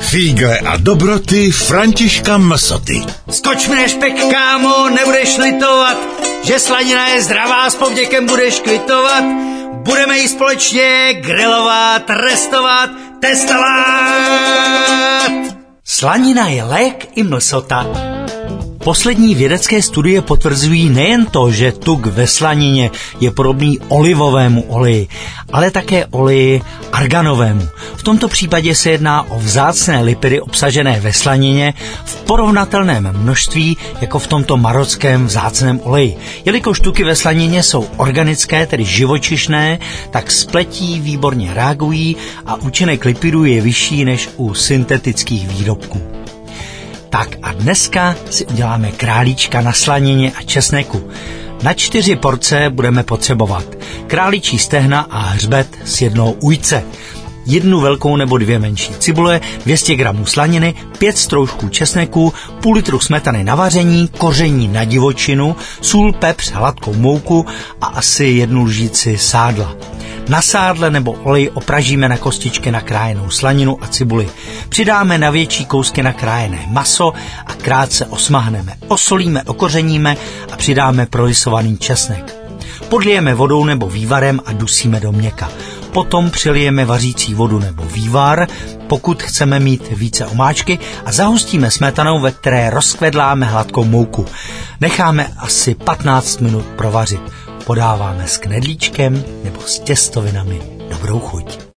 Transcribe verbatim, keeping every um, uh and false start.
Fígle a dobroty Františka Msoty. Skoč mi nešpek, kámo, nebudeš litovat, že slanina je zdravá, s povděkem budeš kvitovat. Budeme ji společně grilovat, restovat, testovat. Slanina je lék i mlsota. Poslední vědecké studie potvrzují nejen to, že tuk ve slanině je podobný olivovému oleji, ale také oleji arganovému. V tomto případě se jedná o vzácné lipidy obsažené ve slanině v porovnatelném množství jako v tomto marockém vzácném oleji. Jelikož tuky ve slanině jsou organické, tedy živočišné, tak s pletí výborně reagují a účinek lipidů je vyšší než u syntetických výrobků. Tak a dneska si uděláme králíčka na slanině a česneku. Na čtyři porce budeme potřebovat králičí stehna a hřbet s jednou ujce, jednu velkou nebo dvě menší cibule, dvě stě gramů slaniny, pět stroužků česneku, půl litru smetany na vaření, koření na divočinu, sůl, pepř, hladkou mouku a asi jednu lžíci sádla. Na sádle nebo olej opražíme na kostičky nakrájenou slaninu a cibuli. Přidáme na větší kousky nakrájené maso a krátce osmahneme. Osolíme, okořeníme a přidáme prolisovaný česnek. Podlijeme vodou nebo vývarem a dusíme do měka. Potom přilijeme vařící vodu nebo vývar, pokud chceme mít více omáčky, a zahustíme smetanou, ve které rozkvedláme hladkou mouku. Necháme asi patnáct minut provařit. Podáváme s knedlíčkem nebo s těstovinami. Dobrou chuť.